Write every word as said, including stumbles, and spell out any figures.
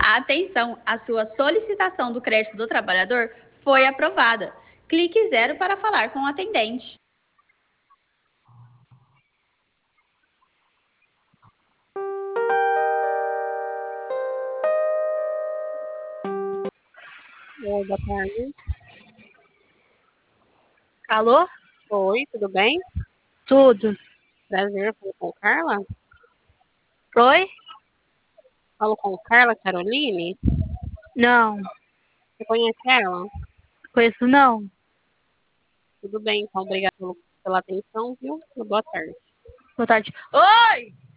Atenção, a sua solicitação do crédito do trabalhador foi aprovada. Clique zero para falar com o atendente. Oi, boa tarde. Alô? Oi, tudo bem? Tudo. Prazer, falo com Carla. Oi? Falo com Carla Caroline. Não. Você conhece ela? Conheço não. Tudo bem, então obrigada pelo- pela atenção, viu? Boa tarde. Boa tarde. Oi!